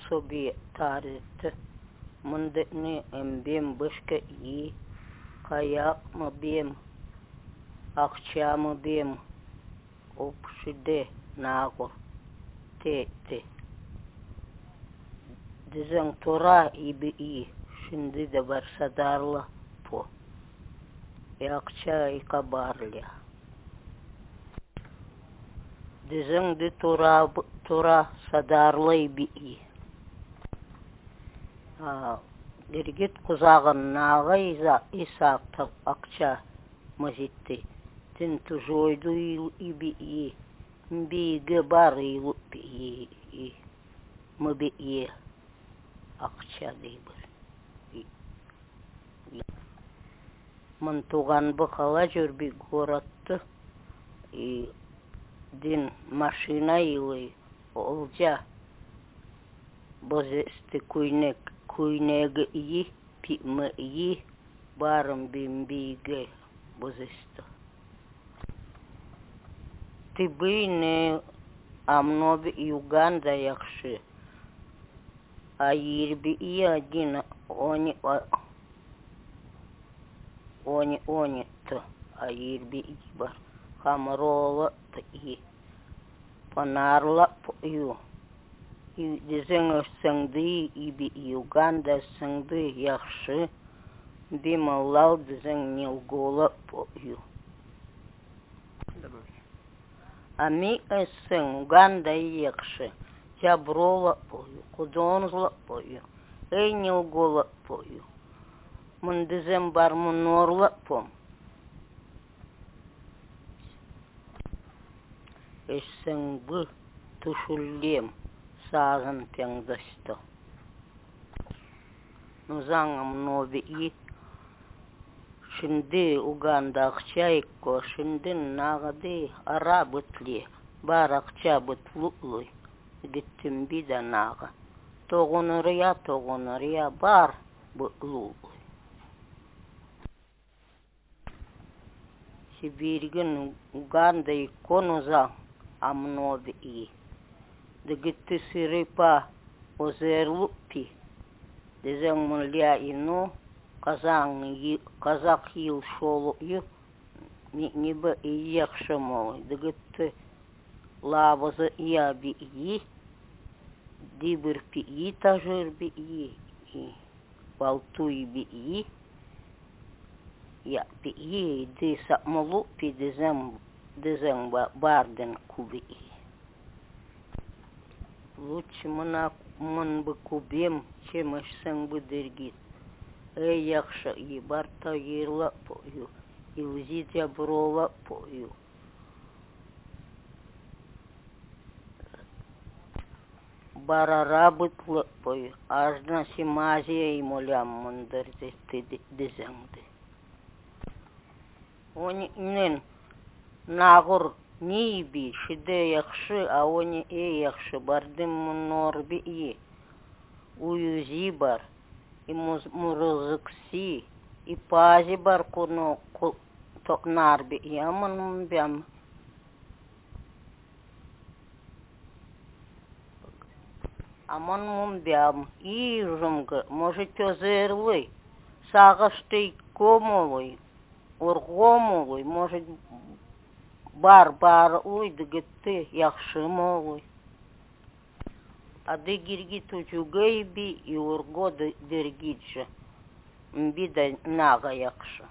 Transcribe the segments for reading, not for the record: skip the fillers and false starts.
собі тарити. Мындыны эмбем бышка и, каяк мы бем, акча мы бем, опшиде нагор, те. Дизен тора и, шинды да барсадарла по, и акча и кабарля. Дизен ды тора садарла и. Дергет кузағын наға исақты ақча мазитті. Тін тұжойду и мбигі бар илу и мбі и ақча дейбір. Мын туған бұқала жүрбі горатты. Дин машина илы олжа бозесті Куйнеге и, пиме и, барым бимбиге бозесті. Ты бы не амноби Юганда яхши, а ирби и один они-то, а ирби и бар, хамрола и панарла ю. И дизенгер сэнды иби Юганда сэнды яхши, бималал дизенг нилгола пою. Ами эсэнг Уганда яхши, жаброла пою, кудонзла пою, нилгола пою. Мын дизен бар мунорла пом. Эсэнг бы тушуллем. Сазан пянгдасто. Нузангам нови и шинды Уганда акчайко, шиндин нагади арабытли, бар акча бытлутлуй, гиттим бида нага. Тогонырия бар бытлуй. Сибирген Уганда и конуза амнови и. Дегитти сирипа озерлупи, дезен мулля ину, казак ил шолу ю, нибе и якшамой, дегитти лаваза яби и, диберпи и тажирби и валтуй би и, япи и, диса молупи дезен барден куби и. Лучше мын бы кубем, чем эшсен бы дергит. Яхша и барта ерла пою, и узит яброла пою. Барара бытла пою, аж на симазия и молям мындырды дезенды. Он нен нагур Ниби, шиде яхши, а они яхши, бардым норби и уюзи бар, и мурузыкси, и пази бар куно нарби, и аман бям. Аман мумбям, и жумга, может озерлы, сагашты комовый, ургомовый, может бар уйдыгытты яхшымовый. Ады гиргит учугайби и урго дергиджа, мбида нага яхша.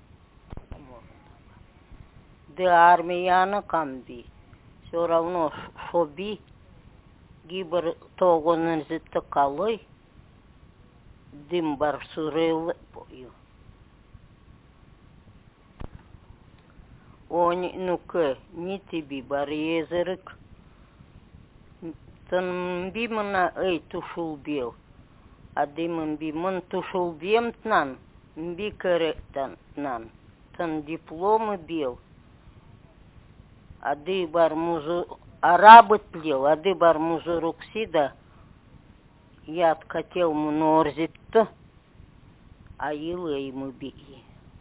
Ды армияны камби, все равно шоби, гибр тогонын зитты калой, дым бар сурылы пою. Они, ну-ка, не тебе бар езерик. Тан бимана тушул бел. А дымын биман тушул бем тнан, мби корректан тнан. Тан дипломы бел. А ды бар музу арабы тлел, а ды бар музу руксида. Я откател мнорзит-то, а елы ему бии.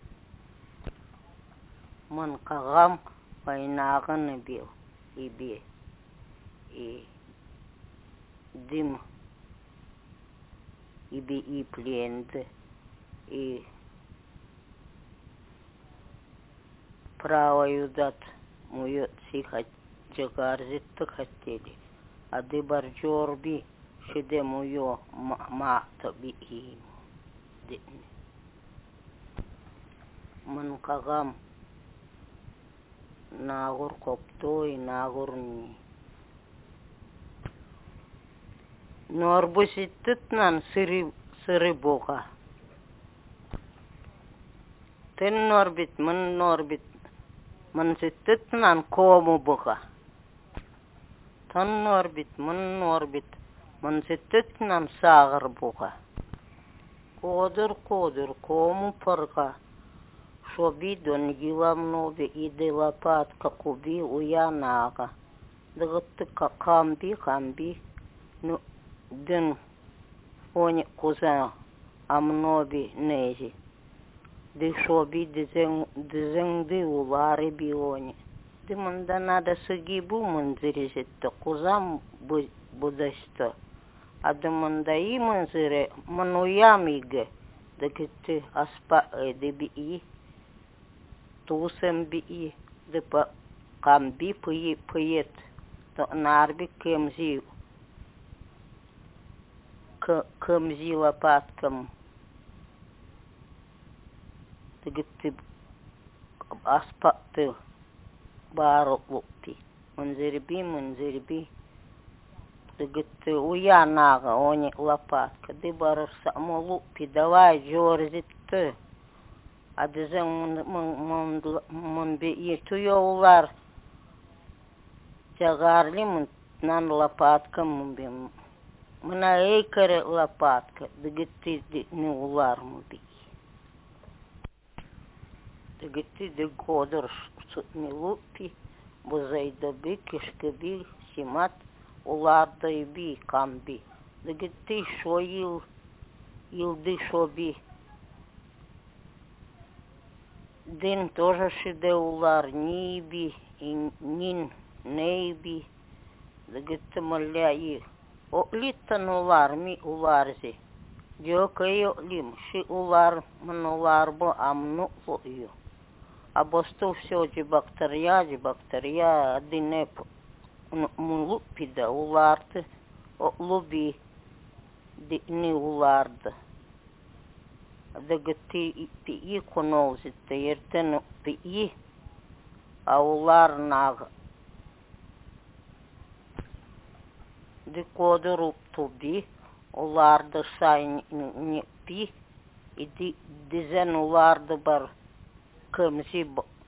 Ман кагам пайнағын бел, и дым иби и пленды, и право юдат мует сихать джагарзитты хотели, а ды барджорби шиде муё мата би им. Ман кагам нагур коптой нагурни. Норбуситтнан сыры бога. Тен норбит, ман ситтнан кому бога. Тан норбит, ман ситтнан сагыр бога. Кодыр, кому парга. Шоби дон гиламнове иде лопатка куби уянага. Дгытты камби, ну дын они кузен амноби нези. Ды шоби дызыңды улары биони. Ды мында надо сыгибу мынзырезетті кузам будасты. Ады мында и мынзыре мануям иге. Дгытты аспа эді бии. Тусем бии. Ды па камби пыет. Нарби кемзи лопаткам. Дгытты аспаты бару лупи. Мынзырби. Дгытты уянага они лопатка. Ды бару само лупи. Давай жорзитты. Адызың мын бии туё улар. Тягарли мынтнан лопатка мын. Мына эйкаре лопатка. Дгытты не улар мын бии. Дгытты ды годыр сутми лупи. Бузайдоби, кишкеби, симат. Уларды би камби. Дгытты шо илды шоби. Дын тоже шиде улар ниби и нин нейби. Дгытты мыляи. Оклиттан улар ми уларзи. Дёкайо лим ши улар мын улар бо амну лою. А босту все же бактерия дынеп мулупи да уларды. Луби не уларды. Дгытты пии конолзитты ертен пии. А улар наг. Ды кодыр туби. Уларды сай не пи. И дизен уларды бар кемзи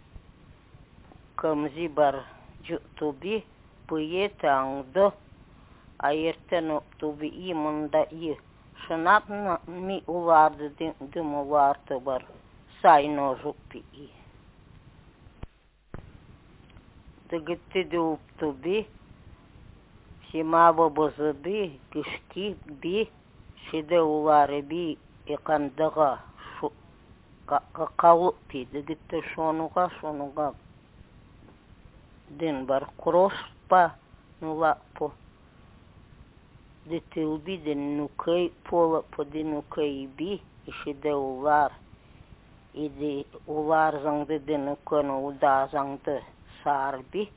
бар туби. Пие таңды. А ертен туби и мында и. Шынап ми уларды дым уларды бар. Сай ножу пии. Дгытты ды туби. Симаба бозыби, кишки би, шиде улары би, икандыға қауып би. Дгытты шонуға дын бар. Кроспа нула по. Дыты уби дын нукай пола по дын нукай би, и шиде улар. И ды улар заңды дын нукану уда заңды сар би.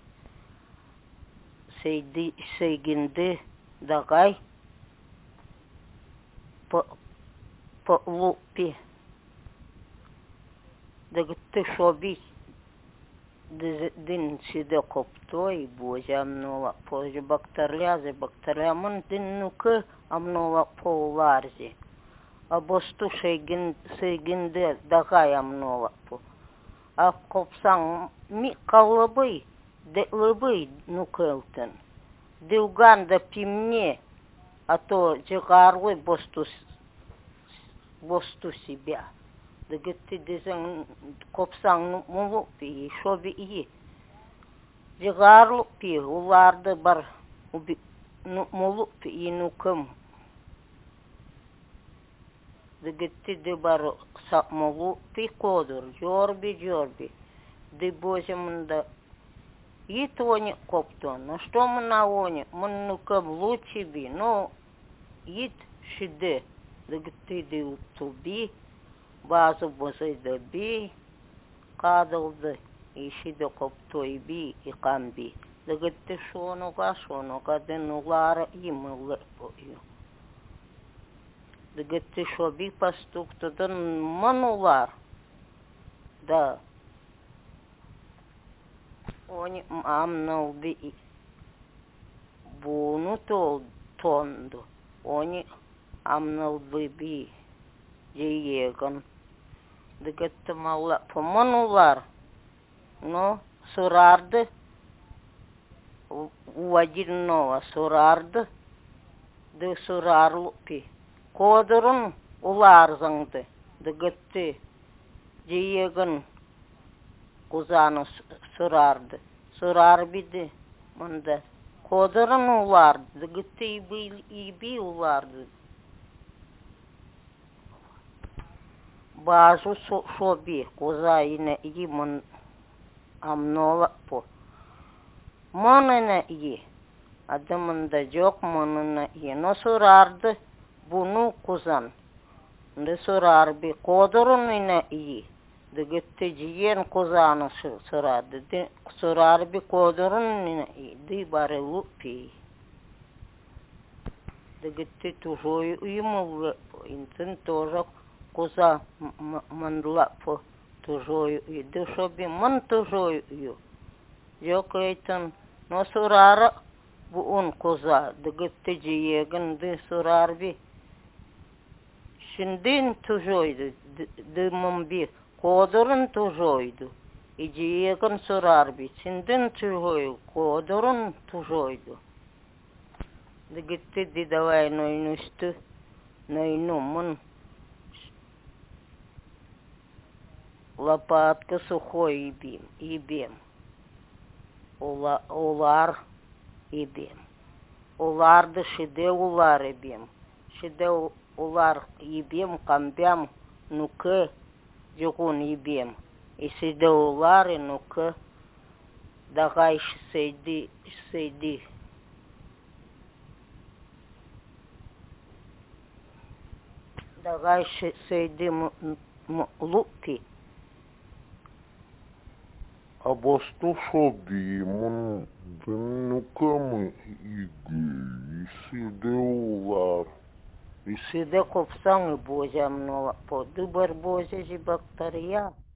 Сейгинды дагай по лупи. Дгытты шоби дын сиде коптой бозе амнола позже бактерия мын дын нука амнола по уларзи. А босту сейгинды дагай амнола по. А копсаң ми калыбый. Де лыбый нукелтен. Де уганда пимне, а то джигарлы босту себя. Дгытты дезен копсаң мулупи и шоби и. Джигарлупи уларды бар мулупи и нукем. Дгытты де бар мулупи кодыр, жорби. Де бозе мында. И тони коптон, ну что мы на оне, мы ну-ка лучше би, ну ит шиде, Degti de utubi, bazı bozayda bi, kadıldı, işi de koptoy bi, ikan bi. Degti şonuka denulara imılı boyu. Degti şo bi pastuktadan manular, da. Oni amnal bi bunu tondu. Oni amnal bi jeyegan. Degti malla pomanular. No, surardı. Vadilnova surardı. De surarlupi. Kodurun ularzandı. Degti jeyegan kuzanı surardı. Surar bidi. Manda. Kodurun ulardı. Degti ibi ulardı. Bazı şobi. Kuza yine iyi man amnola po. Manına iyi. Adamında çok manına iyi. No surardı. Bunu kuzan. Ne surar bi. Kodurun yine iyi. Degti jiyen kuzanı surardı. Surar bi kodurun yine iyi. Di bare lupi. Degti tujoy uyumu. İntin toja kuza mandla po. Tujoy uyu. De şobi man tujoy uyu. Yok eyten no surara bu un kuza. Degti jiyen de surar bi. Şindin tujoydu. De mambi. Kodurun tujoydu. Jiyen surar bi. Şindin tujoy. Kodurun tujoydu. Degti di davay noynustu. Noynumun. Лопатка сухой ибем. Улар ибем. Уларды шиде улар ибем. Шиде улар ибем камбям нуке жукун ибем. И шиде улар и нуке дагай сейди. Дагай сейди лупи. Абастушоби мон денукамы иги, исидеулар. Шиде копсан и бозя много. По дубар бозя же бактерия.